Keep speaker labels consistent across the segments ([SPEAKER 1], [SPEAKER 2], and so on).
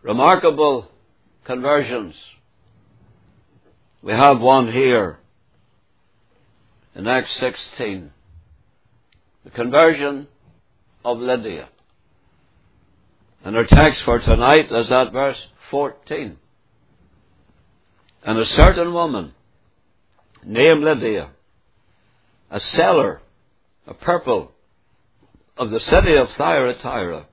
[SPEAKER 1] remarkable conversions. We have one here in Acts 16. The conversion of Lydia. And our text for tonight is at verse 14. And a certain woman named Lydia, a seller of purple of the city of Thyatira,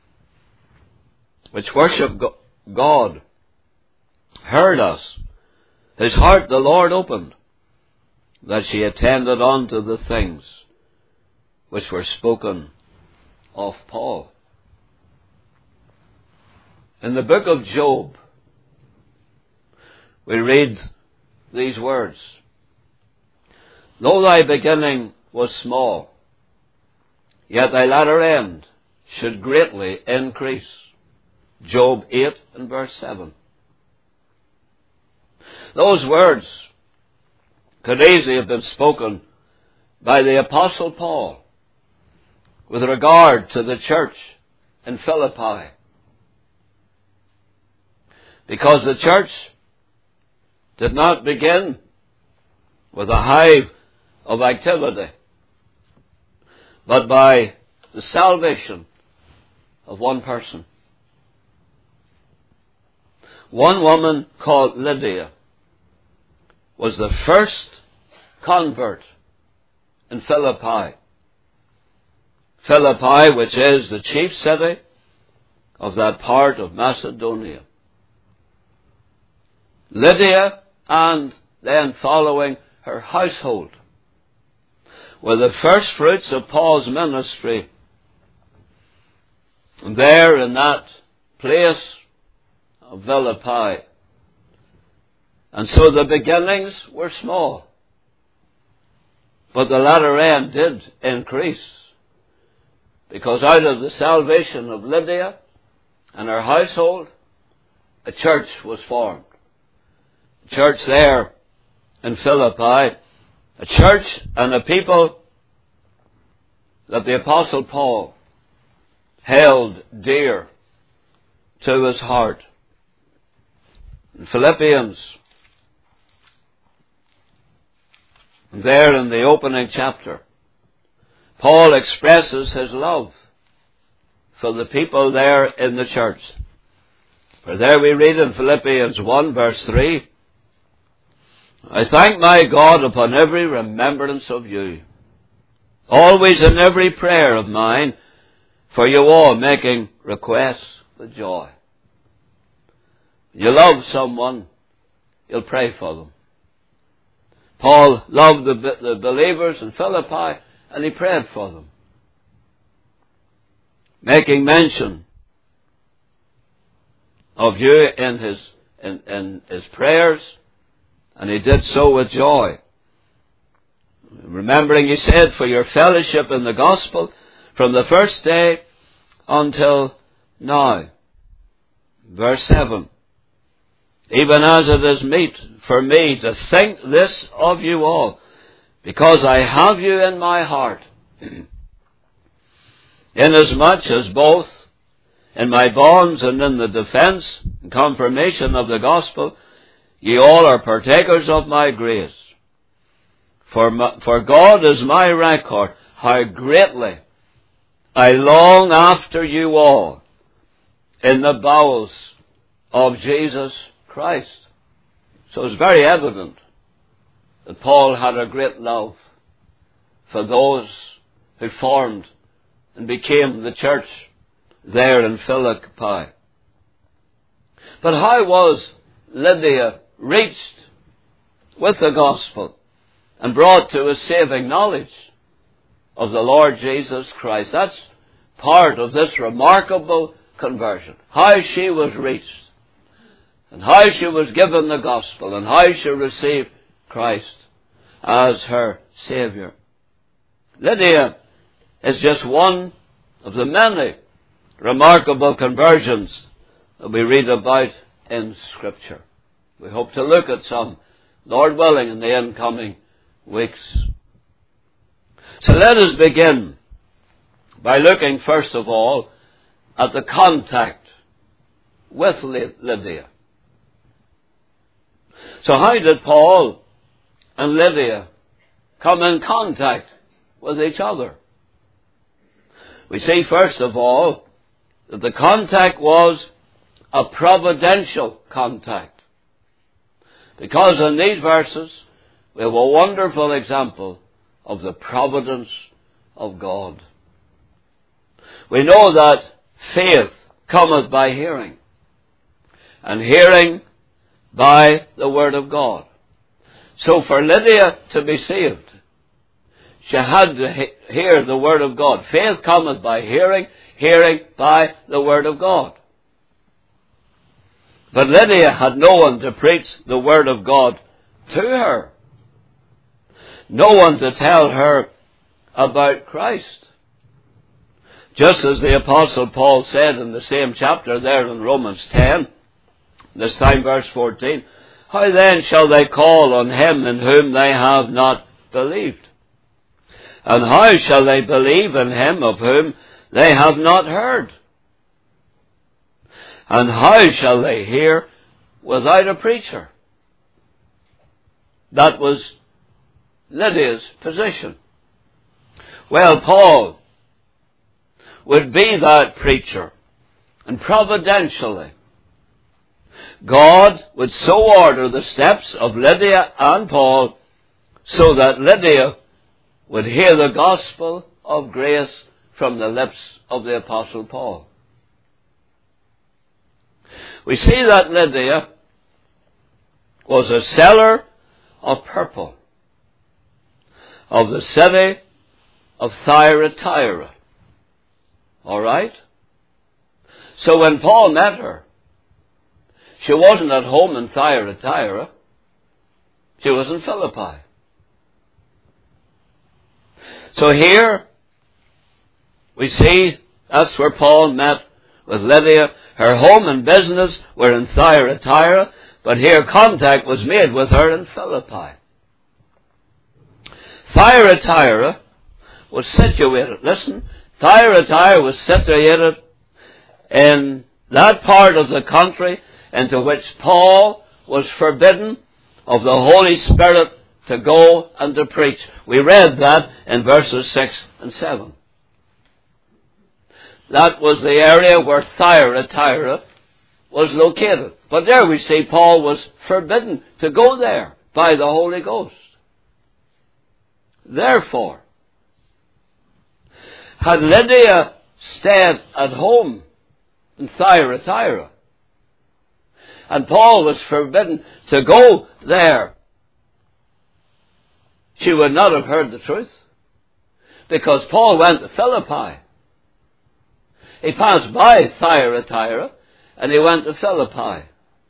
[SPEAKER 1] which worshipped God, heard us. His heart the Lord opened, that she attended unto the things which were spoken of Paul. In the book of Job, we read these words. Though thy beginning was small, yet thy latter end should greatly increase. Job 8 and verse 7. Those words could easily have been spoken by the Apostle Paul with regard to the church in Philippi. Because the church did not begin with a hive of activity, but by the salvation of one person. One woman called Lydia was the first convert in Philippi. Philippi, which is the chief city of that part of Macedonia. Lydia, and then following her household, were the first fruits of Paul's ministry. And there in that place of Philippi. And so the beginnings were small, but the latter end did increase, because out of the salvation of Lydia and her household, a church was formed. A church there in Philippi, a church and a people that the Apostle Paul held dear to his heart. In Philippians, there in the opening chapter, Paul expresses his love for the people there in the church. For there we read in Philippians 1 verse 3, I thank my God upon every remembrance of you, always in every prayer of mine, for you all, making requests with joy. You love someone, you'll pray for them. Paul loved the believers in Philippi, and he prayed for them, making mention of you in his prayers, and he did so with joy. Remembering, he said, for your fellowship in the gospel from the first day until now. Verse 7. Even as it is meet for me to think this of you all, because I have you in my heart, inasmuch as both in my bonds and in the defense and confirmation of the gospel, ye all are partakers of my grace. For God is my record, how greatly I long after you all in the bowels of Jesus Christ. So it's very evident that Paul had a great love for those who formed and became the church there in Philippi. But how was Lydia reached with the gospel and brought to a saving knowledge of the Lord Jesus Christ? That's part of this remarkable conversion. How she was reached, and how she was given the gospel, and how she received Christ as her Savior. Lydia is just one of the many remarkable conversions that we read about in Scripture. We hope to look at some, Lord willing, in the incoming weeks. So let us begin by looking first of all at the contact with Lydia. So how did Paul and Lydia come in contact with each other? We see, first of all, that the contact was a providential contact. Because in these verses, we have a wonderful example of the providence of God. We know that faith cometh by hearing, and hearing by the Word of God. So for Lydia to be saved, she had to hear the Word of God. Faith cometh by hearing, hearing by the Word of God. But Lydia had no one to preach the Word of God to her. No one to tell her about Christ. Just as the Apostle Paul said in the same chapter there in Romans 10, this time verse 14, how then shall they call on him in whom they have not believed? And how shall they believe in him of whom they have not heard? And how shall they hear without a preacher? That was Lydia's position. Well, Paul would be that preacher, and providentially, God would so order the steps of Lydia and Paul so that Lydia would hear the gospel of grace from the lips of the Apostle Paul. We see that Lydia was a seller of purple of the city of Thyatira. All right? So when Paul met her, she wasn't at home in Thyatira. She was in Philippi. So here we see that's where Paul met with Lydia. Her home and business were in Thyatira, but here contact was made with her in Philippi. Thyatira was situated, Thyatira was situated in that part of the country into which Paul was forbidden of the Holy Spirit to go and to preach. We read that in verses 6 and 7. That was the area where Thyatira was located. But there we see Paul was forbidden to go there by the Holy Ghost. Therefore, had Lydia stayed at home in Thyatira, and Paul was forbidden to go there, she would not have heard the truth. Because Paul went to Philippi. He passed by Thyatira and he went to Philippi.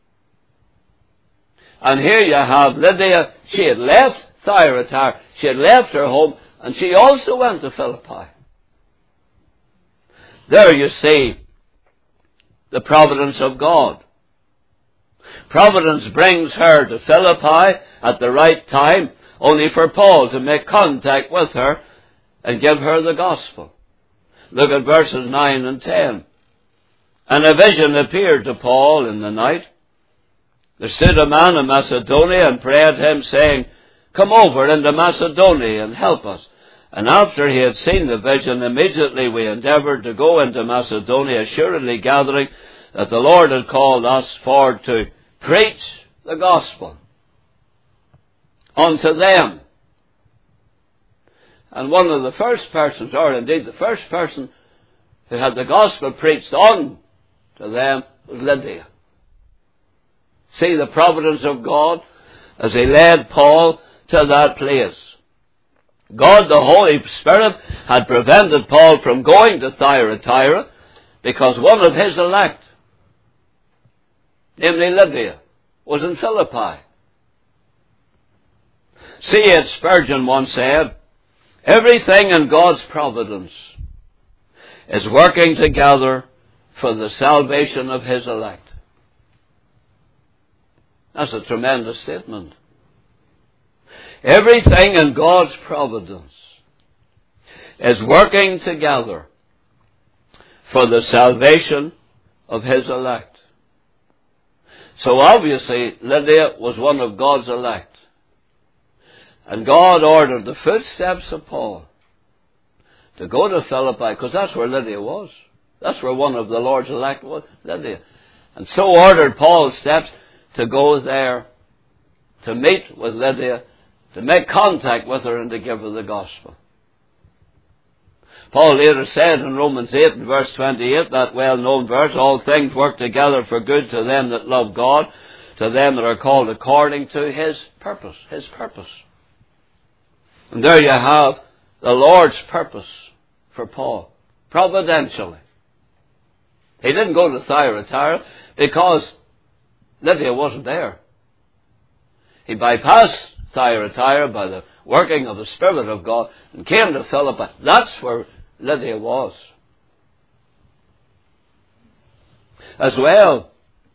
[SPEAKER 1] And here you have Lydia. She had left Thyatira. She had left her home and she also went to Philippi. There you see the providence of God. Providence brings her to Philippi at the right time, only for Paul to make contact with her and give her the gospel. Look at verses 9 and 10. And a vision appeared to Paul in the night. There stood a man in Macedonia and prayed him, saying, Come over into Macedonia and help us. And after he had seen the vision, immediately we endeavored to go into Macedonia, assuredly gathering that the Lord had called us forward to preach the gospel unto them. And one of the first persons, or indeed the first person who had the gospel preached on to them was Lydia. See the providence of God as he led Paul to that place. God, the Holy Spirit, had prevented Paul from going to Thyatira because one of his elect, namely Lydia, was in Philippi. C.H. Spurgeon once said, everything in God's providence is working together for the salvation of his elect. That's a tremendous statement. Everything in God's providence is working together for the salvation of his elect. So obviously Lydia was one of God's elect. And God ordered the footsteps of Paul to go to Philippi, because that's where Lydia was. That's where one of the Lord's elect was, Lydia. And so ordered Paul's steps to go there, to meet with Lydia, to make contact with her and to give her the gospel. Paul later said in Romans 8 and verse 28, that well-known verse, all things work together for good to them that love God, to them that are called according to His purpose. His purpose. And there you have the Lord's purpose for Paul, providentially. He didn't go to Thyatira because Lydia wasn't there. He bypassed Thyatira by the working of the Spirit of God and came to Philippi. That's where Lydia was. As well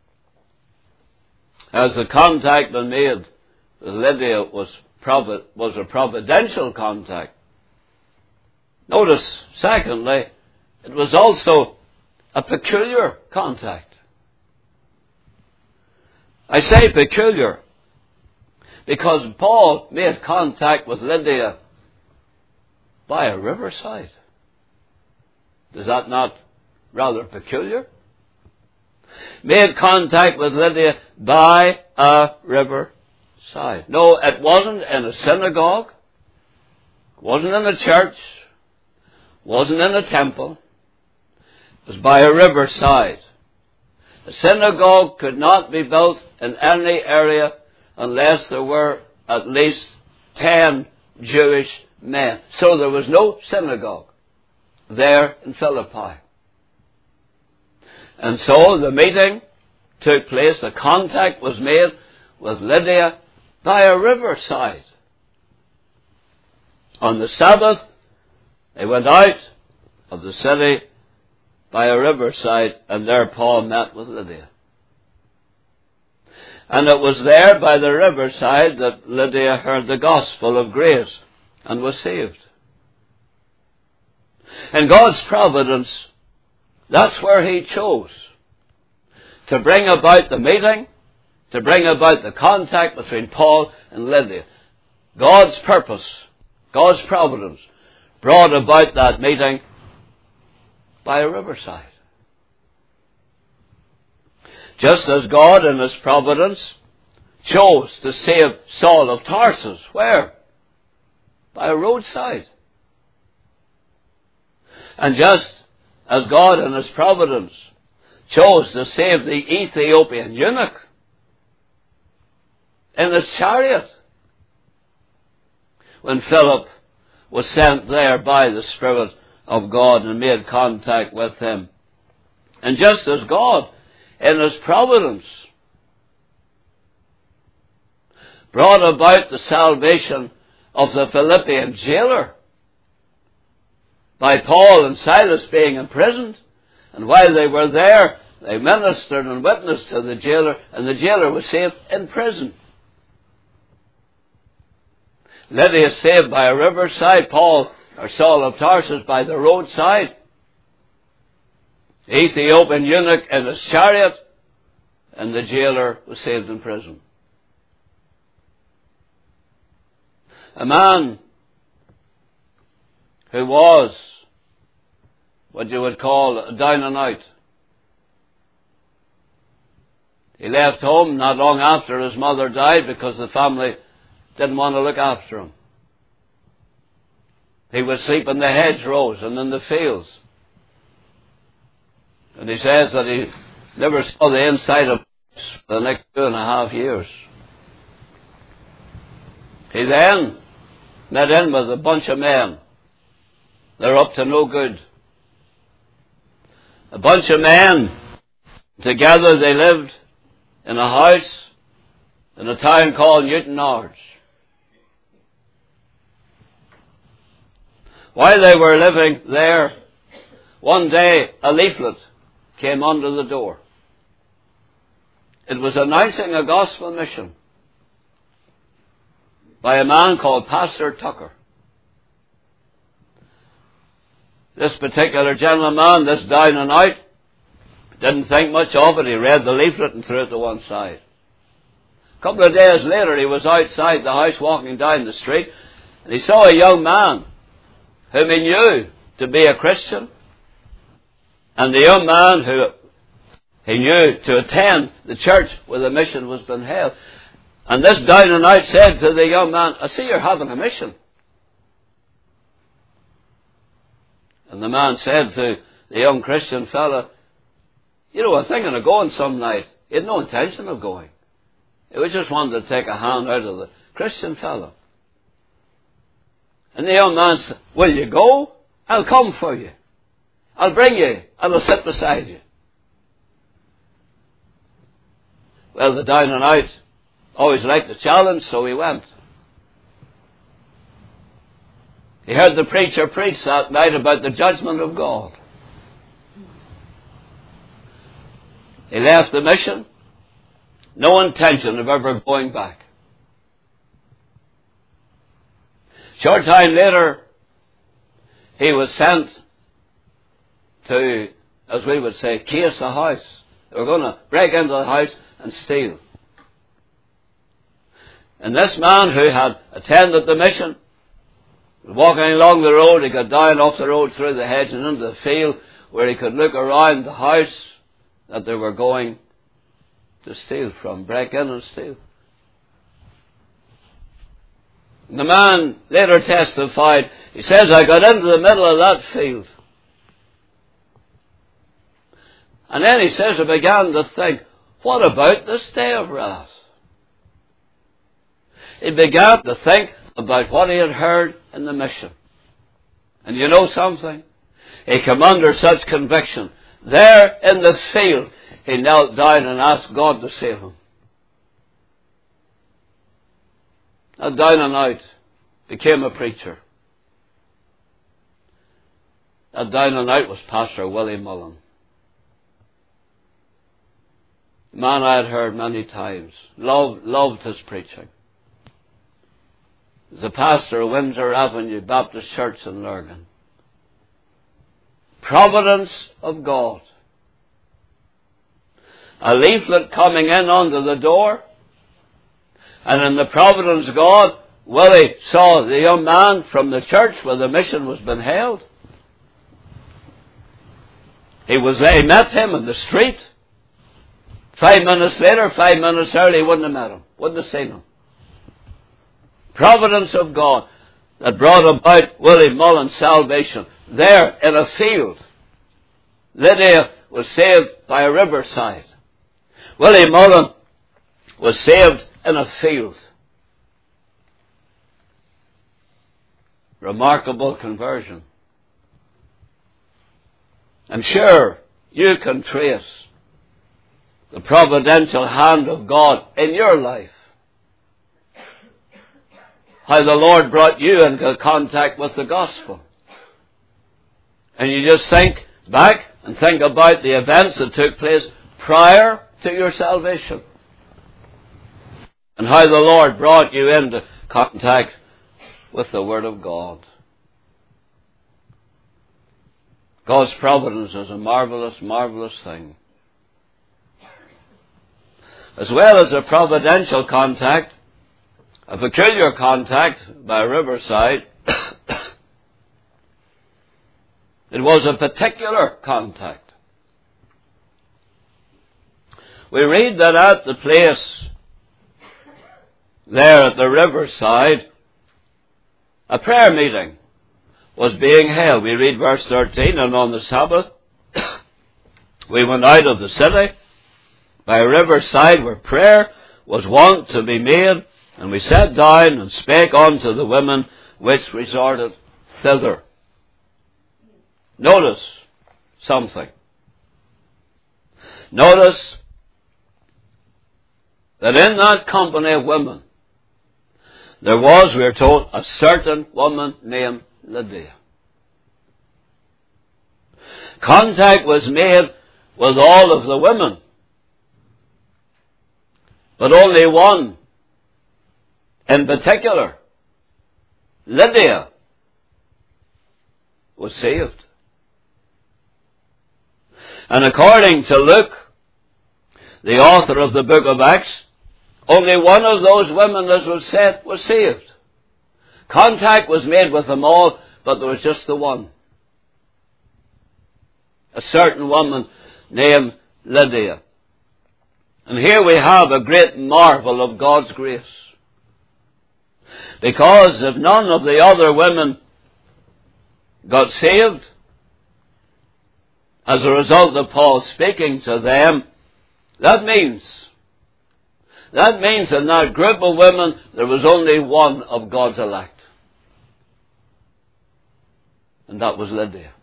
[SPEAKER 1] as the contact that made with Lydia was a providential contact. Notice, secondly, it was also a peculiar contact. I say peculiar because Paul made contact with Lydia by a riverside. Is that not rather peculiar? Made contact with Lydia by a riverside. No, it wasn't in a synagogue, wasn't in a church, wasn't in a temple. It was by a riverside. A synagogue could not be built in any area unless there were at least 10 Jewish men. So there was no synagogue there in Philippi. And so the meeting took place, the contact was made with Lydia by a riverside. On the Sabbath, they went out of the city by a riverside, and there Paul met with Lydia. And it was there by the riverside that Lydia heard the gospel of grace and was saved. In God's providence, that's where He chose to bring about the meeting, to bring about the contact between Paul and Lydia. God's purpose, God's providence, brought about that meeting by a riverside. Just as God in His providence chose to save Saul of Tarsus. Where? By a roadside. And just as God in His providence chose to save the Ethiopian eunuch in his chariot when Philip was sent there by the Spirit of God and made contact with him. And just as God in His providence brought about the salvation of the Philippian jailer by Paul and Silas being imprisoned, and while they were there, they ministered and witnessed to the jailer, and the jailer was saved in prison. Lydia saved by a riverside, Paul or Saul of Tarsus by the roadside, the Ethiopian eunuch in his chariot, and the jailer was saved in prison. A man who was what you would call down and out. He left home not long after his mother died because the family didn't want to look after him. He would sleep in the hedgerows and in the fields. And he says that he never saw the inside of for the next 2.5 years. He then met in with a bunch of men. They're up to no good. A bunch of men. Together they lived in a house in a town called Newtownards. While they were living there, one day a leaflet came under the door. It was announcing a gospel mission by a man called Pastor Tucker. This particular gentleman, this down and out, Didn't think much of it. He read the leaflet and threw it to one side. A couple of days later, he was outside the house walking down the street, and he saw a young man whom he knew to be a Christian, and the young man who he knew to attend the church where the mission was being held. And this down and out said to the young man, I see you're having a mission. And the man said to the young Christian fellow, you know, I'm thinking of going some night. He had no intention of going. He was just wanted to take a hand out of the Christian fellow. And the young man said, will you go? I'll come for you. I'll bring you. I'll sit beside you. Well, the down and out always liked the challenge, so he went. He heard the preacher preach that night about the judgment of God. He left the mission, no intention of ever going back. Short time later, he was sent to, as we would say, case a house. They were going to break into the house and steal. And this man who had attended the mission was walking along the road. He got down off the road through the hedge and into the field where he could look around the house that they were going to steal from, break in and steal. And the man later testified, he says, I got into the middle of that field. And then he says, I began to think, what about this day of wrath? He began to think about what he had heard in the mission. And you know something? He came under such conviction. There in the field, he knelt down and asked God to save him. And down and out, became a preacher. That down and out was Pastor Willie Mullen. A man I had heard many times. Loved his preaching. He's the pastor of Windsor Avenue Baptist Church in Lurgan. Providence of God. A leaflet coming in under the door. And in the providence of God, Willie saw the young man from the church where the mission was being held. He met him in the street. 5 minutes later, 5 minutes early, he wouldn't have met him. Wouldn't have seen him. Providence of God that brought about Willie Mullen's salvation. There in a field. Lydia was saved by a riverside. Willie Mullen was saved in a field. Remarkable conversion. I'm sure you can trace the providential hand of God in your life. How the Lord brought you into contact with the gospel. And you just think back and think about the events that took place prior to your salvation. And how the Lord brought you into contact with the Word of God. God's providence is a marvelous, marvelous thing. As well as a providential contact, a peculiar contact by riverside, it was a particular contact. We read that at the place there at the riverside, a prayer meeting was being held. We read verse 13, and on the Sabbath we went out of the city by a riverside where prayer was wont to be made, and we sat down and spake unto the women which resorted thither. Notice something. Notice that in that company of women, there was, we are told, a certain woman named Lydia. Contact was made with all of the women, but only one in particular, Lydia, was saved. And according to Luke, the author of the book of Acts, only one of those women, as was said, was saved. Contact was made with them all, but there was just the one. A certain woman named Lydia. And here we have a great marvel of God's grace. Because if none of the other women got saved, as a result of Paul speaking to them, that means in that group of women there was only one of God's elect. And that was Lydia.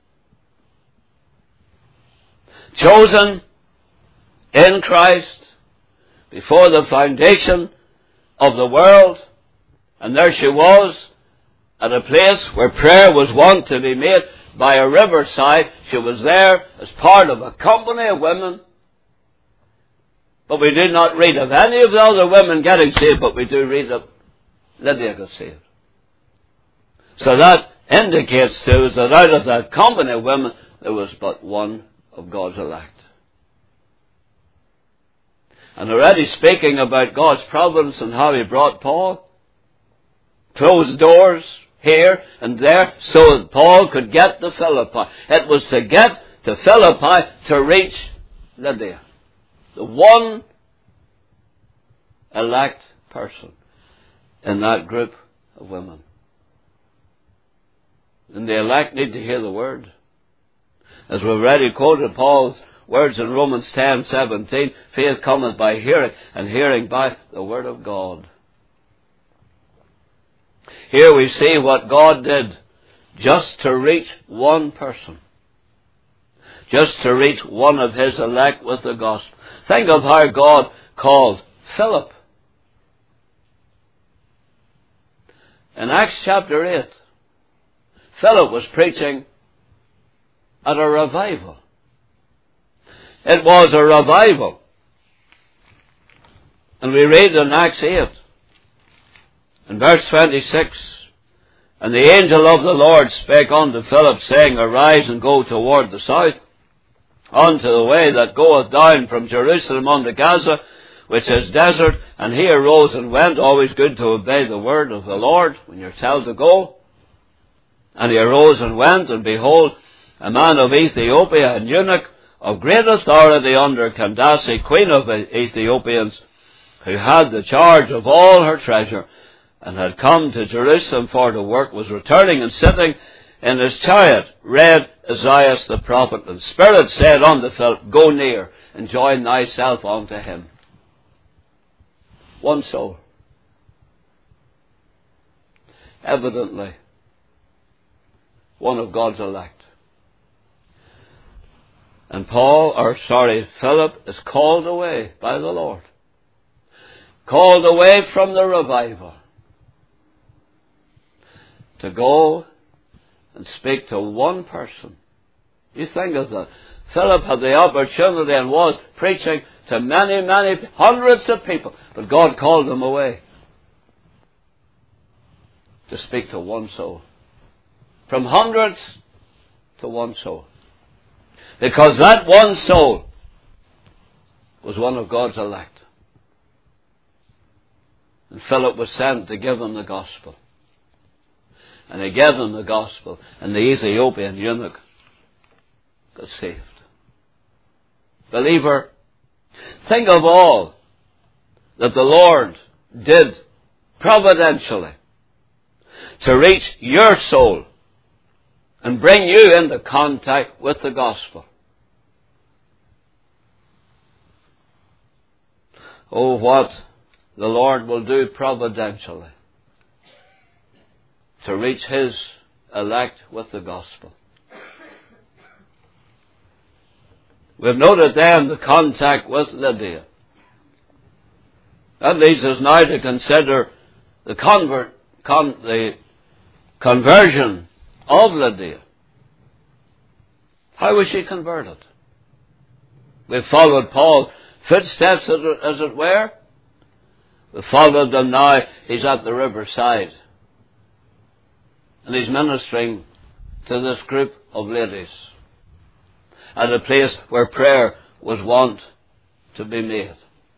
[SPEAKER 1] Chosen in Christ before the foundation of the world. And there she was at a place where prayer was wont to be made by a riverside. She was there as part of a company of women. But we do not read of any of the other women getting saved, but we do read of Lydia got saved. So that indicates to us that out of that company of women, there was but one of God's elect. And already speaking about God's providence and how He brought Paul, closed doors here and there so that Paul could get to Philippi. It was to get to Philippi to reach Lydia, the one elect person in that group of women. And the elect need to hear the word. As we've already quoted Paul's words in Romans 10:17, faith cometh by hearing, and hearing by the word of God. Here we see what God did just to reach one person. Just to reach one of His elect with the gospel. Think of how God called Philip. In Acts chapter 8, Philip was preaching at a revival. It was a revival. And we read in Acts 8, in verse 26, and the angel of the Lord spake unto Philip, saying, Arise and go toward the south, unto the way that goeth down from Jerusalem unto Gaza, which is desert. And he arose and went. Always good to obey the word of the Lord when you're told to go. And he arose and went, and behold, a man of Ethiopia, an eunuch of great authority under Candace, queen of the Ethiopians, who had the charge of all her treasure, and had come to Jerusalem for to work, was returning and sitting in his chariot, read Isaiah the prophet. And the Spirit said unto Philip, Go near, and join thyself unto him. One soul. Evidently, one of God's elect. And Philip is called away by the Lord. Called away from the revival. To go and speak to one person. You think of that. Philip had the opportunity and was preaching to many, many hundreds of people. But God called him away to speak to one soul. From hundreds to one soul. Because that one soul was one of God's elect. And Philip was sent to give him the gospel. And he gave him the gospel, and the Ethiopian eunuch got saved. Believer, think of all that the Lord did providentially to reach your soul and bring you into contact with the gospel. Oh, what the Lord will do providentially to reach His elect with the gospel. We've noted then the contact with Lydia. That leads us now to consider the conversion of Lydia. How was she converted? We've followed Paul's footsteps, as it were. We've followed them now. He's at the riverside. And he's ministering to this group of ladies. at a place where prayer was wont to be made.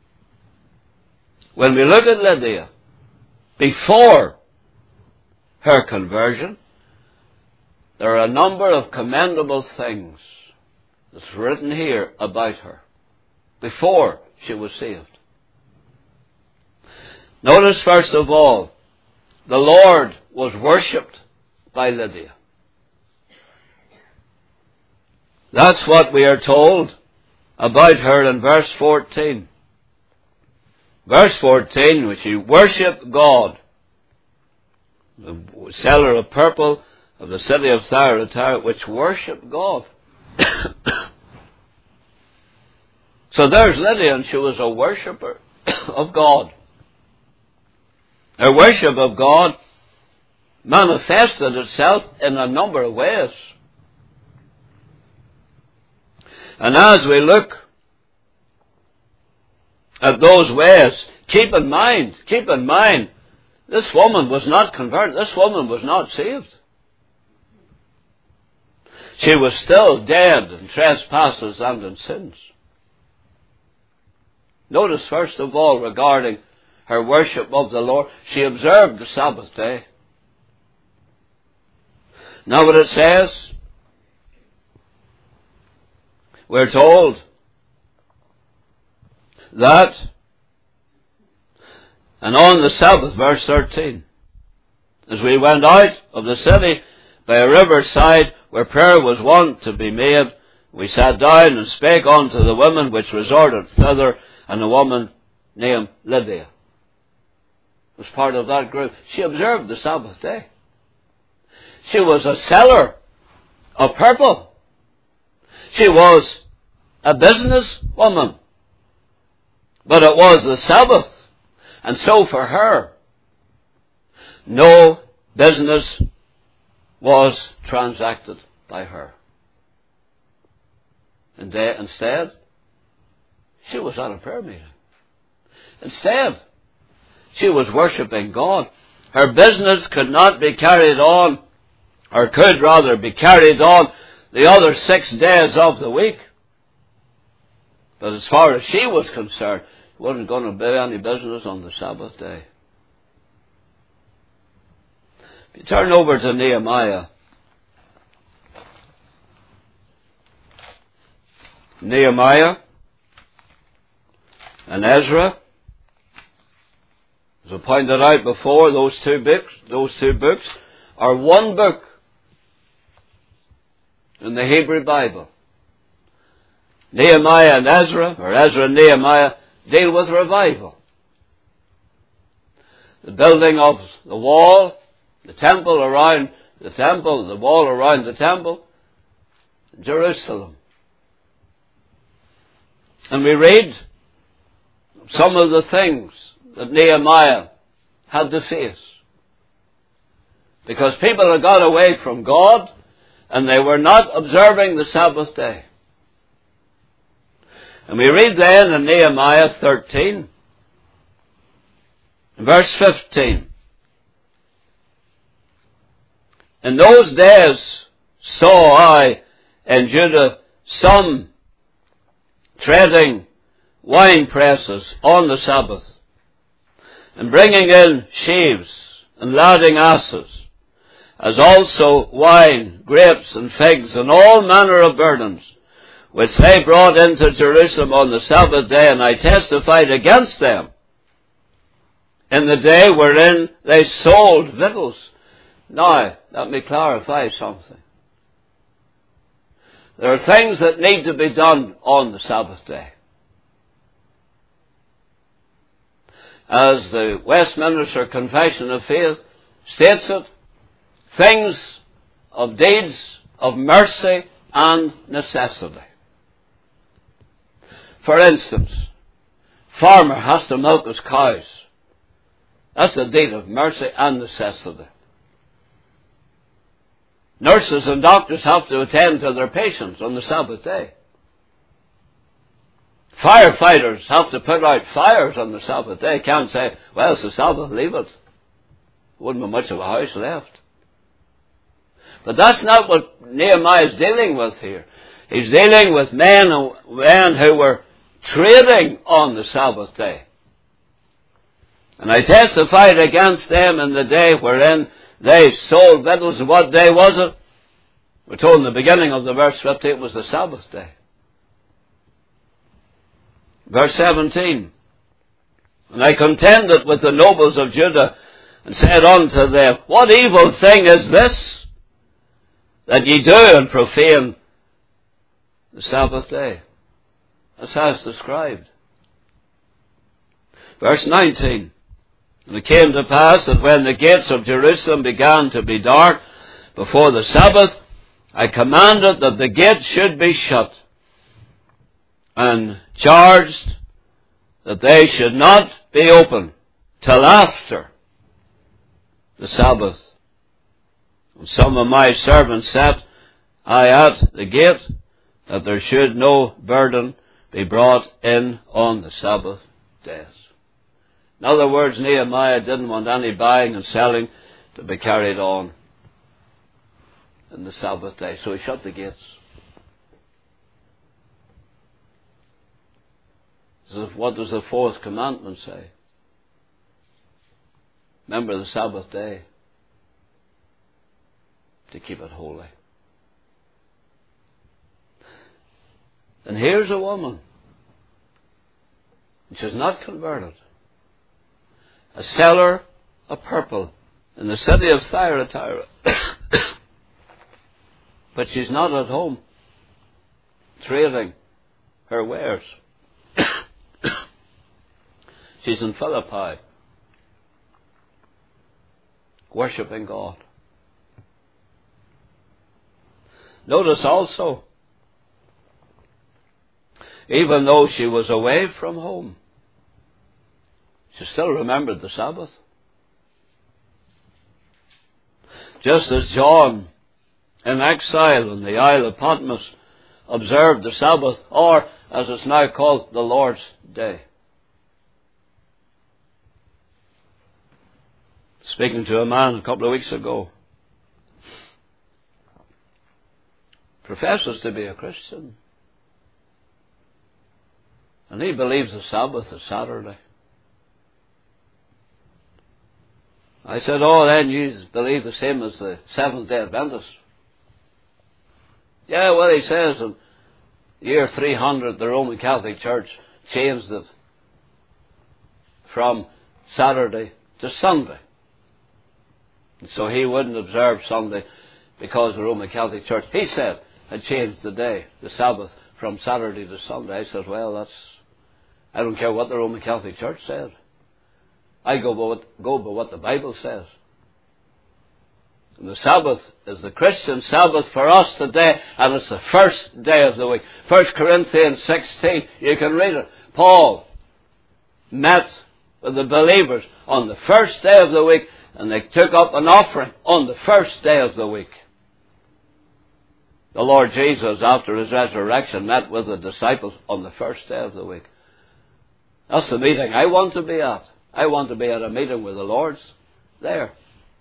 [SPEAKER 1] When we look at Lydia, before her conversion, there are a number of commendable things that's written here about her, before she was saved. Notice, first of all, the Lord was worshipped by Lydia. That's what we are told about her in verse 14. Verse 14, which she worshipped God, the seller of purple of the city of Thyatira, which worshipped God. So there's Lydia, and she was a worshipper of God. Her worship of God manifested itself in a number of ways. And as we look at those ways, keep in mind, this woman was not converted. This woman was not saved. She was still dead in trespasses and in sins. Notice, first of all, regarding her worship of the Lord, she observed the Sabbath day. Now what it says, we're told that, and on the Sabbath, verse 13, as we went out of the city by a riverside where prayer was wont to be made, we sat down and spake unto the women which resorted thither, and a woman named Lydia was part of that group. She observed the Sabbath day. She was a seller of purple. She was a business woman. But it was the Sabbath. And so for her, no business was transacted by her. And instead, she was at a prayer meeting. Instead, she was worshipping God. Her business could not be carried on, or could rather be carried on the other 6 days of the week. But as far as she was concerned, there wasn't going to be any business on the Sabbath day. If you turn over to Nehemiah, and Ezra, as I pointed out before, those two books are one book in the Hebrew Bible. Nehemiah and Ezra, or Ezra and Nehemiah, deal with revival. The building of the wall, the temple around the temple, the wall around the temple, Jerusalem. And we read some of the things that Nehemiah had to face. Because people had got away from God, and they were not observing the Sabbath day. And we read then in Nehemiah 13, verse 15. In those days saw I in Judah some treading wine presses on the Sabbath, and bringing in sheaves and lading asses, as also wine, grapes, and figs, and all manner of burdens, which they brought into Jerusalem on the Sabbath day, and I testified against them in the day wherein they sold victuals. Now, let me clarify something. There are things that need to be done on the Sabbath day. As the Westminster Confession of Faith states it, things of deeds of mercy and necessity. For instance, farmer has to milk his cows. That's a deed of mercy and necessity. Nurses and doctors have to attend to their patients on the Sabbath day. Firefighters have to put out fires on the Sabbath day. Can't say, well, it's the Sabbath, leave it. Wouldn't be much of a house left. But that's not what Nehemiah is dealing with here. He's dealing with men who were trading on the Sabbath day. And I testified against them in the day wherein they sold victuals. What day was it? We're told in the beginning of the verse 50 it was the Sabbath day. Verse 17. And I contended with the nobles of Judah, and said unto them, What evil thing is this, that ye do and profane the Sabbath day? That's how it's described. Verse 19. And it came to pass that when the gates of Jerusalem began to be dark before the Sabbath, I commanded that the gates should be shut, and charged that they should not be open till after the Sabbath. And some of my servants set I at the gate, that there should no burden be brought in on the Sabbath days. In other words, Nehemiah didn't want any buying and selling to be carried on in the Sabbath day, so he shut the gates. So what does the fourth commandment say? Remember the Sabbath day, to keep it holy. And here's a woman, and she's not converted, a seller of purple in the city of Thyatira. But she's not at home trading her wares. She's in Philippi, worshipping God. Notice also, even though she was away from home, she still remembered the Sabbath. Just as John, in exile in the Isle of Patmos, observed the Sabbath, or as it's now called, the Lord's Day. Speaking to a man a couple of weeks ago, professes to be a Christian, and he believes the Sabbath is Saturday. I said, oh, then you believe the same as the Seventh-day Adventists. Yeah, well, he says in year 300 the Roman Catholic Church changed it from Saturday to Sunday. And so he wouldn't observe Sunday because the Roman Catholic Church, he said, had changed the day, the Sabbath, from Saturday to Sunday. I said, well, I don't care what the Roman Catholic Church says. I go by what the Bible says. And the Sabbath is the Christian Sabbath for us today, and it's the first day of the week. 1 Corinthians 16, you can read it. Paul met with the believers on the first day of the week, and they took up an offering on the first day of the week. The Lord Jesus, after his resurrection, met with the disciples on the first day of the week. That's the meeting I want to be at. I want to be at a meeting with the Lord's there.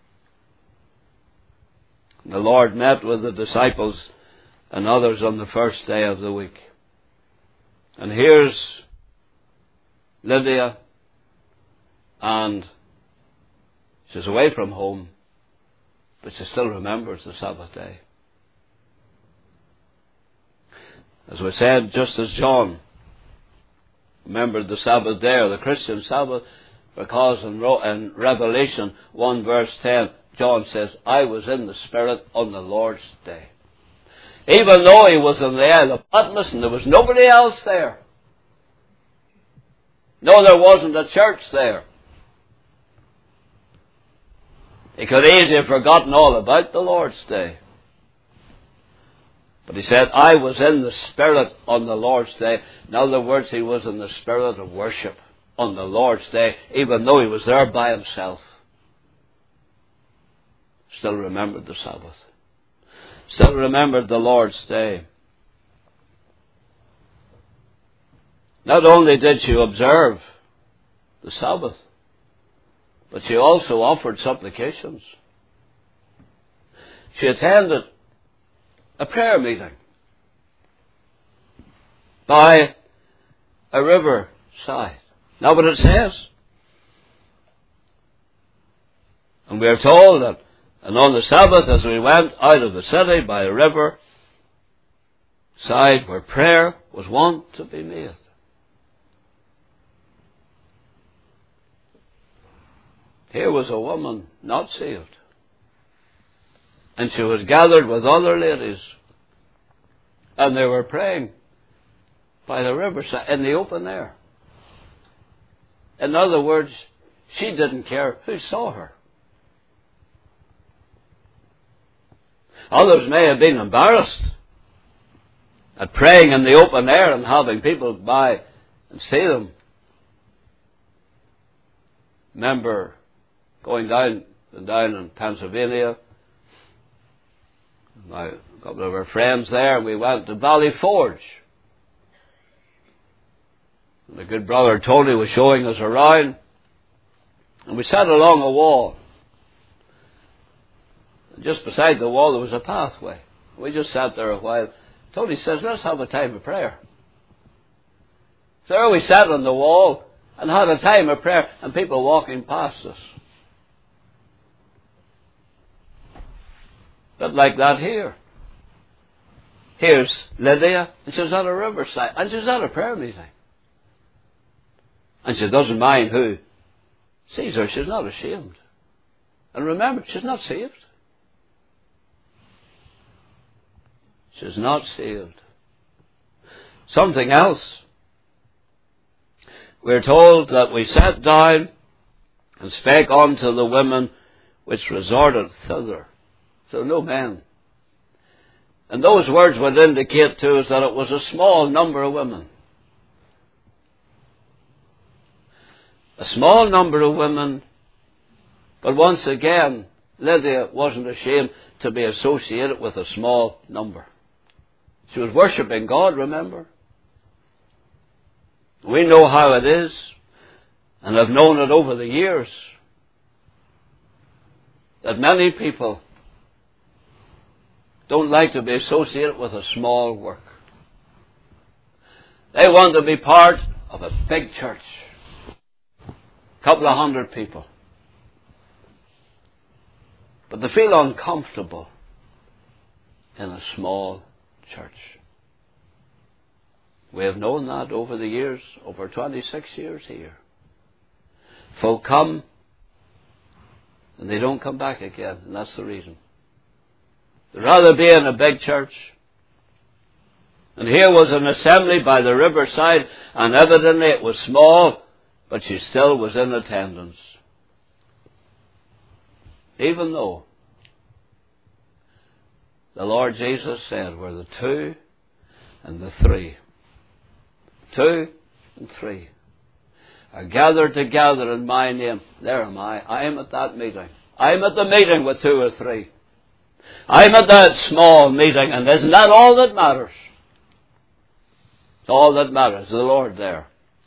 [SPEAKER 1] The Lord met with the disciples and others on the first day of the week. And here's Lydia, and she's away from home, but she still remembers the Sabbath day. As we said, just as John remembered the Sabbath day, or the Christian Sabbath, because in Revelation 1 verse 10, John says, I was in the Spirit on the Lord's day. Even though he was in the Isle of Patmos and there was nobody else there. No, there wasn't a church there. He could easily have forgotten all about the Lord's day. But he said, I was in the Spirit on the Lord's day. In other words, he was in the spirit of worship on the Lord's day, even though he was there by himself. Still remembered the Sabbath. Still remembered the Lord's day. Not only did she observe the Sabbath, but she also offered supplications. She attended a prayer meeting. by a river side. Now what it says. And we are told that, and on the Sabbath as we went out of the city by a river side where prayer was wont to be made. Here was a woman not saved. And she was gathered with other ladies. And they were praying by the riverside in the open air. In other words, she didn't care who saw her. Others may have been embarrassed at praying in the open air and having people by and see them. Remember going down in Pennsylvania, a couple of our friends there, we went to Valley Forge. And the good brother Tony was showing us around, and we sat along a wall. And just beside the wall there was a pathway. We just sat there a while. Tony says, let's have a time of prayer. So there we sat on the wall and had a time of prayer, and people walking past us. But like that here. Here's Lydia, and she's at a riverside, and she's at a prayer meeting. And she doesn't mind who sees her. She's not ashamed. And remember, she's not saved. She's not saved. Something else. We're told that we sat down and spake unto the women which resorted thither. So no men. And those words would indicate to us that it was a small number of women. A small number of women, but once again, Lydia wasn't ashamed to be associated with a small number. She was worshipping God, remember? We know how it is, and I've known it over the years, that many people don't like to be associated with a small work. They want to be part of a big church. A couple of hundred people. But they feel uncomfortable in a small church. We have known that over the years, over 26 years here. Folk come and they don't come back again, and that's the reason. They'd rather be in a big church. And here was an assembly by the riverside, and evidently it was small, but she still was in attendance. Even though the Lord Jesus said, "Were the 2 and the 3. 2 and 3 are gathered together in my name." There am I. I am at that meeting. I am at the meeting with 2 or 3. I'm at that small meeting, and isn't that all that matters? It's all that matters, the Lord there.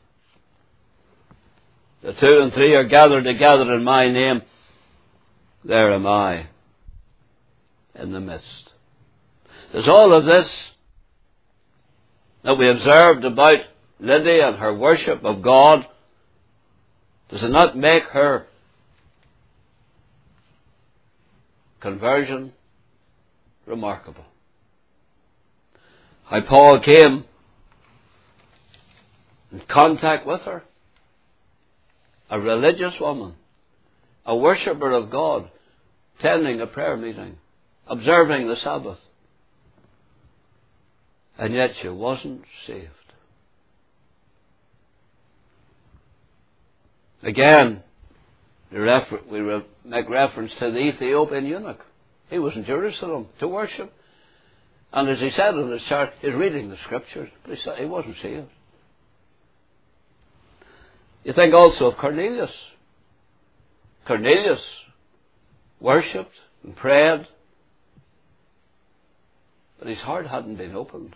[SPEAKER 1] The 2 and 3 are gathered together in my name. There am I in the midst. There's all of this that we observed about Lydia and her worship of God. Does it not make her conversion remarkable? How Paul came in contact with her. A religious woman, a worshipper of God, attending a prayer meeting, observing the Sabbath. And yet she wasn't saved. Again, we make reference to the Ethiopian eunuch. He was in Jerusalem to worship. And as he said in his church, he's reading the Scriptures, but he wasn't saved. You think also of Cornelius. Cornelius worshipped and prayed, but his heart hadn't been opened.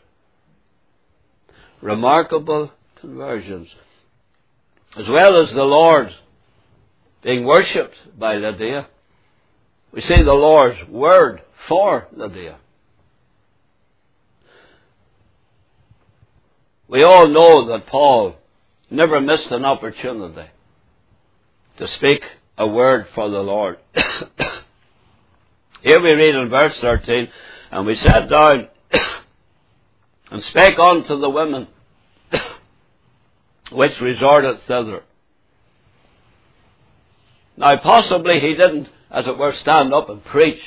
[SPEAKER 1] Remarkable conversions. As well as the Lord being worshipped by Lydia, we see the Lord's word for Lydia. We all know that Paul never missed an opportunity to speak a word for the Lord. Here we read in verse 13, and we sat down and spake unto the women which resorted thither. Now possibly he didn't, as it were, stand up and preach,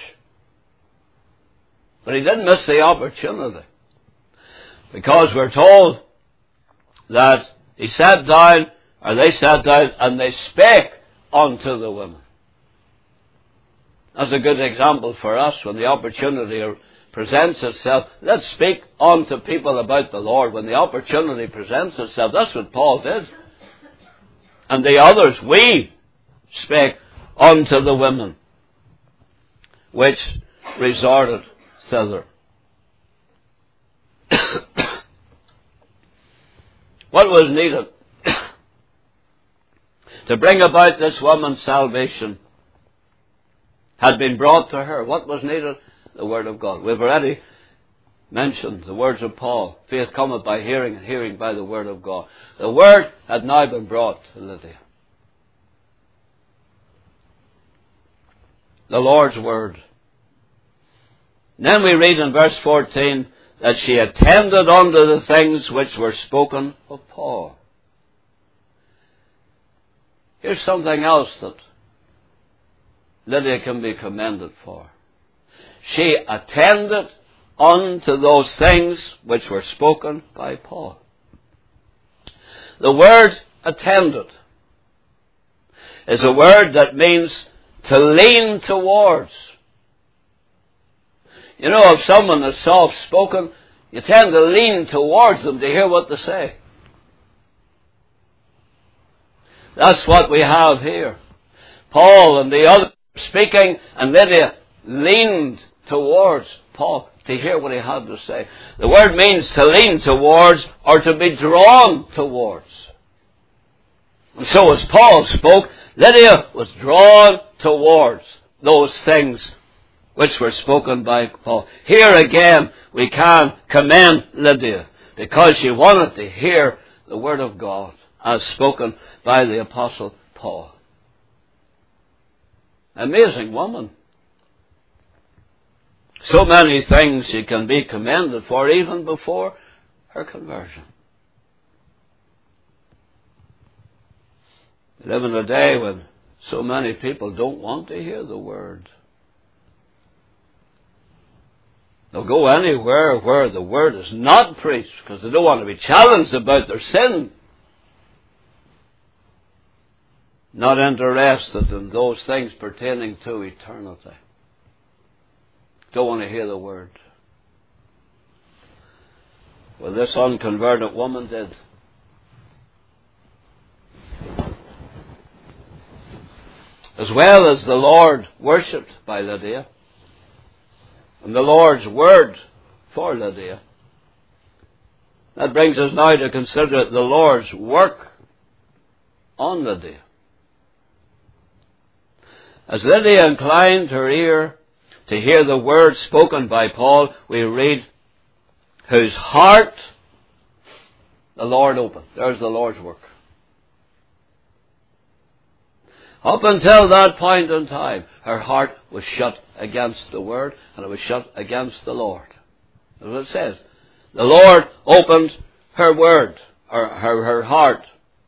[SPEAKER 1] but he didn't miss the opportunity, because we're told that he sat down, or they sat down, and they spake unto the women. That's a good example for us when the opportunity presents itself. Let's speak unto people about the Lord when the opportunity presents itself. That's what Paul did. And the others, we spake unto the women which resorted thither. What was needed to bring about this woman's salvation had been brought to her? What was needed? The Word of God. We've already mentioned the words of Paul. Faith cometh by hearing, and hearing by the Word of God. The Word had now been brought to Lydia. The Lord's Word. And then we read in verse 14 that she attended unto the things which were spoken of Paul. Here's something else that Lydia can be commended for. She attended unto those things which were spoken by Paul. The word attended is a word that means to lean towards. You know, if someone is soft-spoken, you tend to lean towards them to hear what they say. That's what we have here. Paul and the other speaking, and Lydia leaned towards Paul to hear what he had to say. The word means to lean towards or to be drawn towards. And so as Paul spoke, Lydia was drawn towards those things which were spoken by Paul. Here again we can commend Lydia because she wanted to hear the Word of God as spoken by the Apostle Paul. Amazing woman. So many things she can be commended for even before her conversion. We live in a day when so many people don't want to hear the Word. They'll go anywhere where the Word is not preached because they don't want to be challenged about their sin. Not interested in those things pertaining to eternity. Don't want to hear the Word. Well, this unconverted woman did. As well as the Lord worshipped by Lydia, and the Lord's Word for Lydia. That brings us now to consider the Lord's work on Lydia. As Lydia inclined her ear to hear the word spoken by Paul, we read, whose heart the Lord opened. There's the Lord's work. Up until that point in time, her heart was shut against the Word, and it was shut against the Lord. That's what it says. The Lord opened her word, or her heart,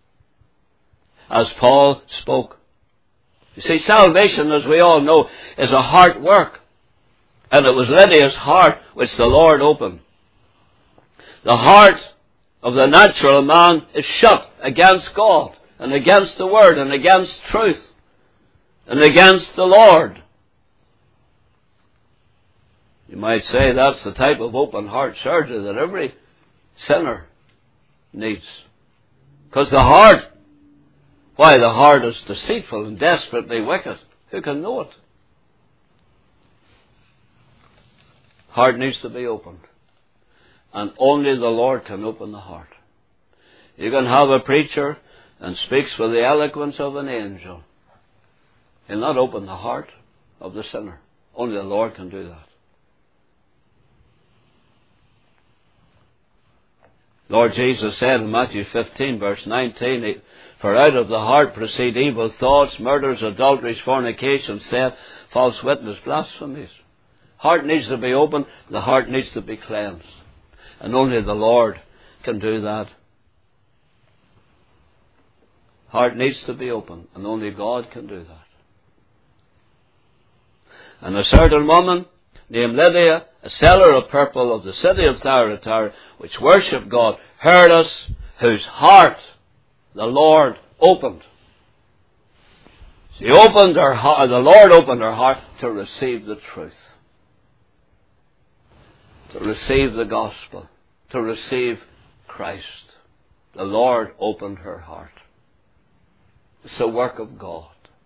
[SPEAKER 1] as Paul spoke. You see, salvation, as we all know, is a heart work. And it was Lydia's heart which the Lord opened. The heart of the natural man is shut against God, and against the Word, and against truth, and against the Lord. You might say that's the type of open heart surgery that every sinner needs. Because the heart, why, the heart is deceitful and desperately wicked. Who can know it? Heart needs to be opened. And only the Lord can open the heart. You can have a preacher and speaks with the eloquence of an angel. He'll not open the heart of the sinner. Only the Lord can do that. Lord Jesus said in Matthew 15, verse 19, "For out of the heart proceed evil thoughts, murders, adulteries, fornications, theft, false witness, blasphemies." Heart needs to be open. The heart needs to be cleansed. And only the Lord can do that. Heart needs to be open, and only God can do that. And a certain woman named Lydia, a seller of purple of the city of Thyatira, which worshipped God, heard us, whose heart the Lord opened. She opened her heart, the Lord opened her heart to receive the truth, to receive the gospel, to receive Christ. The Lord opened her heart. It's a work of God.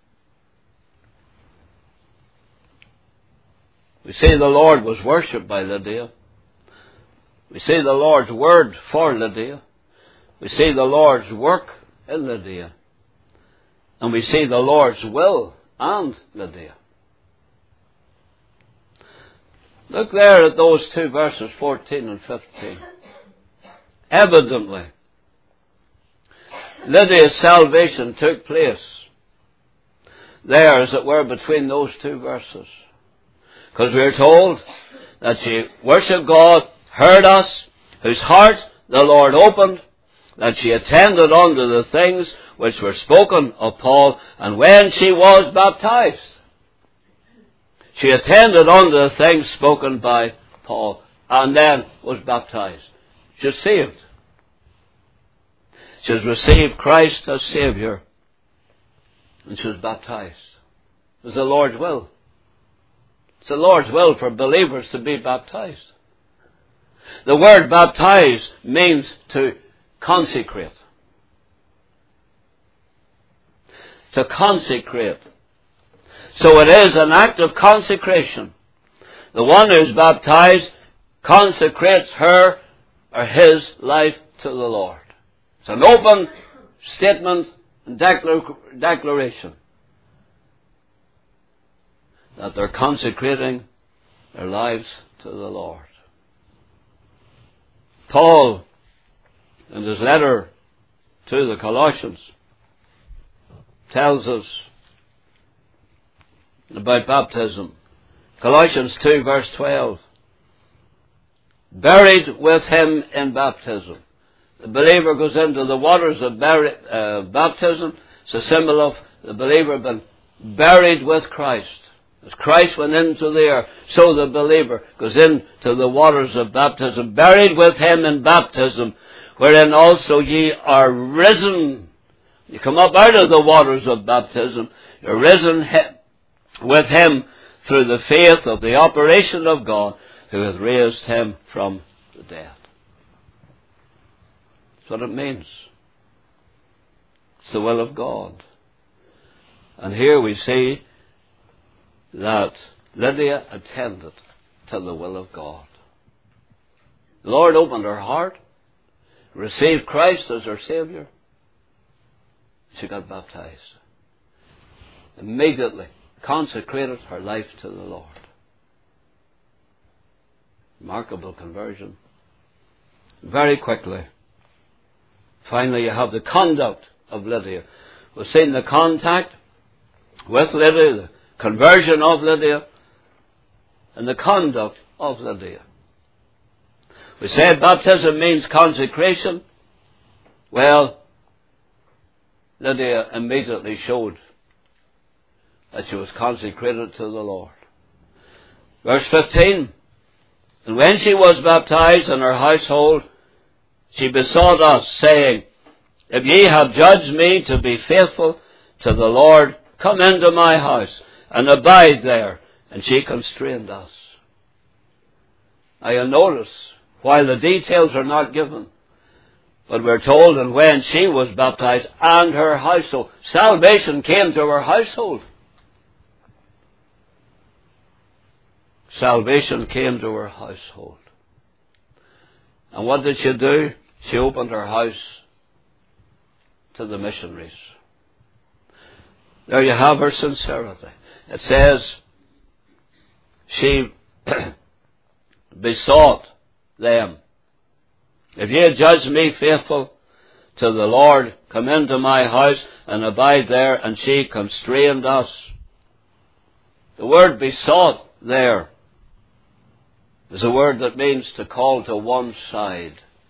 [SPEAKER 1] We see the Lord was worshipped by Lydia. We see the Lord's word for Lydia. We see the Lord's work in Lydia. And we see the Lord's will and Lydia. Look there at those two verses, 14 and 15. Evidently, Lydia's salvation took place there, as it were, between those two verses. Because we are told that she worshipped God, heard us, whose heart the Lord opened, that she attended unto the things which were spoken of Paul, and when she was baptized, she attended unto the things spoken by Paul, and then was baptized. She was saved. She has received Christ as Savior, and she was baptized. It was the Lord's will. It's the Lord's will for believers to be baptized. The word baptize means to consecrate. To consecrate. So it is an act of consecration. The one who is baptized consecrates her or his life to the Lord. It's an open statement and declaration that they're consecrating their lives to the Lord. Paul, in his letter to the Colossians, tells us about baptism. Colossians 2 verse 12. Buried with him in baptism. The believer goes into the waters of baptism. It's a symbol of the believer being buried with Christ. As Christ went into the earth, so the believer goes into the waters of baptism, buried with him in baptism, wherein also ye are risen. You come up out of the waters of baptism, you're risen with him through the faith of the operation of God, who hath raised him from the dead. That's what it means. It's the will of God. And here we see that Lydia attended to the will of God. The Lord opened her heart, received Christ as her Savior. She got baptized. Immediately consecrated her life to the Lord. Remarkable conversion. Very quickly. Finally, you have the conduct of Lydia. We've seen the contact with Lydia, the conversion of Lydia, and the conduct of Lydia. We said baptism means consecration. Well, Lydia immediately showed that she was consecrated to the Lord. Verse 15. And when she was baptized in her household, she besought us, saying, If ye have judged me to be faithful to the Lord, come into my house and abide there. And she constrained us. Now you'll notice, while the details are not given, but we're told, and when she was baptized and her household, salvation came to her household. Salvation came to her household. And what did she do? She opened her house to the missionaries. There you have her sincerity. It says she besought them If ye judge me faithful to the Lord, come into my house and abide there. And she constrained us. The word besought there is a word that means to call to one side.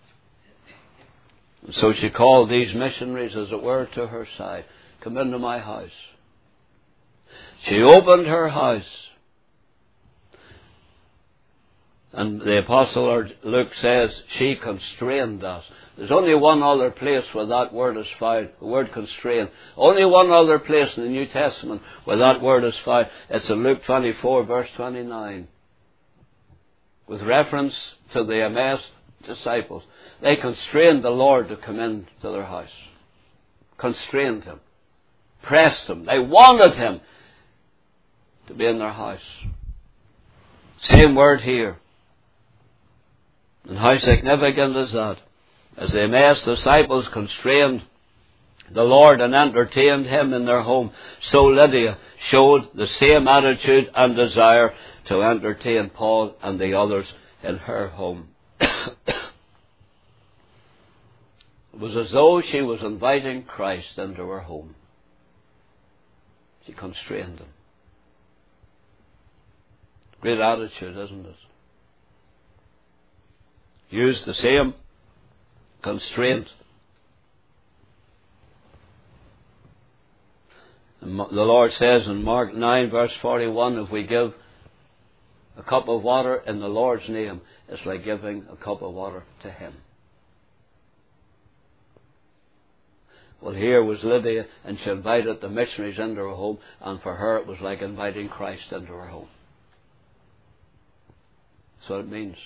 [SPEAKER 1] And so she called these missionaries, as it were, to her side. Come into my house. She opened her house. And the Apostle Luke says, she constrained us. There's only one other place where that word is found, the word constrain. Only one other place in the New Testament where that word is found. It's in Luke 24, verse 29. With reference to the Emmaus disciples. They constrained the Lord to come into their house. Constrained him. Pressed him. They wanted him to be in their house. Same word here. And how significant is that? As the Emmaus disciples constrained the Lord and entertained him in their home, so Lydia showed the same attitude and desire to entertain Paul and the others in her home. It was as though she was inviting Christ into her home. She constrained him. Great attitude, isn't it? Use the same constraint. And the Lord says in Mark 9 verse 41, if we give a cup of water in the Lord's name, it's like giving a cup of water to him. Well, here was Lydia, and she invited the missionaries into her home, and for her it was like inviting Christ into her home. So it means.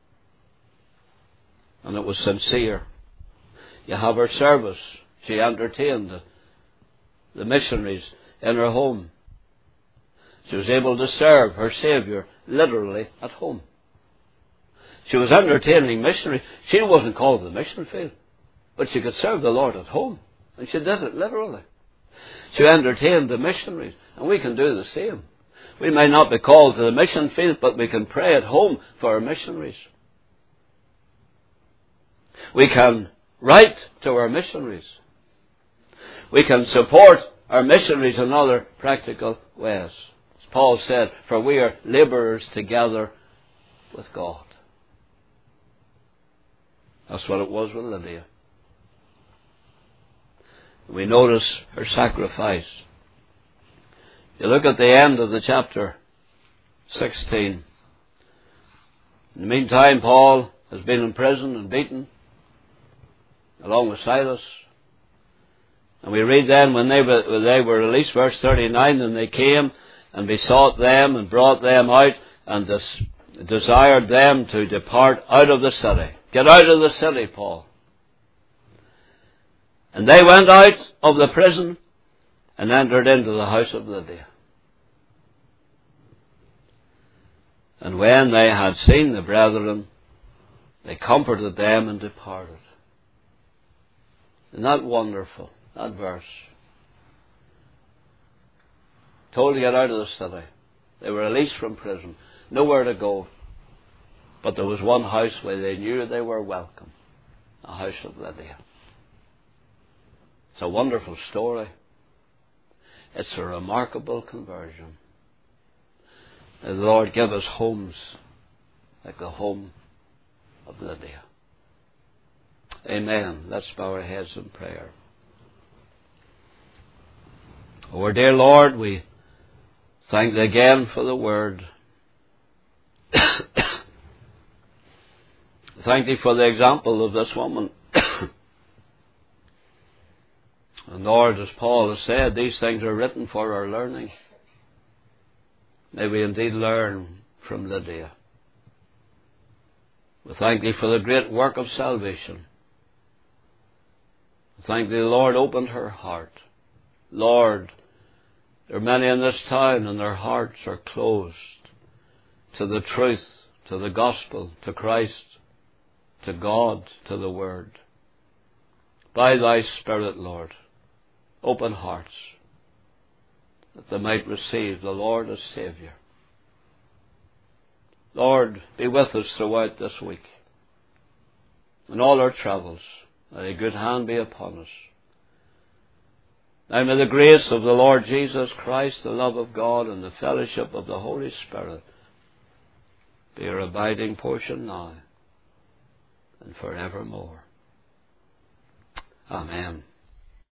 [SPEAKER 1] And it was sincere. You have her service. She entertained the missionaries in her home. She was able to serve her Saviour literally at home. She was entertaining missionaries. She wasn't called to the mission field, but she could serve the Lord at home. And she did it literally. She entertained the missionaries, and we can do the same. We may not be called to the mission field, but we can pray at home for our missionaries. We can write to our missionaries. We can support our missionaries in other practical ways. As Paul said, for we are labourers together with God. That's what it was with Lydia. We notice her sacrifice. You look at the end of the chapter 16. In the meantime, Paul has been in prison and beaten, along with Silas. And we read then when they were released, verse 39, and they came and besought them and brought them out and desired them to depart out of the city. Get out of the city, Paul. And they went out of the prison and entered into the house of Lydia. And when they had seen the brethren, they comforted them and departed. Isn't that wonderful, that verse? Told to get out of the city. They were released from prison. Nowhere to go. But there was one house where they knew they were welcome. The house of Lydia. It's a wonderful story. It's a remarkable conversion. May the Lord give us homes like the home of Lydia. Amen. Let's bow our heads in prayer. Our dear Lord, we thank Thee again for the Word. Thank Thee for the example of this woman. And Lord, as Paul has said, these things are written for our learning. May we indeed learn from Lydia. We thank Thee for the great work of salvation. We thank Thee, Lord, opened her heart. Lord, there are many in this town and their hearts are closed to the truth, to the gospel, to Christ, to God, to the Word. By Thy Spirit, Lord, open hearts that they might receive the Lord as Saviour. Lord, be with us throughout this week. in all our travels. May a good hand be upon us. Now may the grace of the Lord Jesus Christ, the love of God, and the fellowship of the Holy Spirit be our abiding portion now and forevermore. Amen.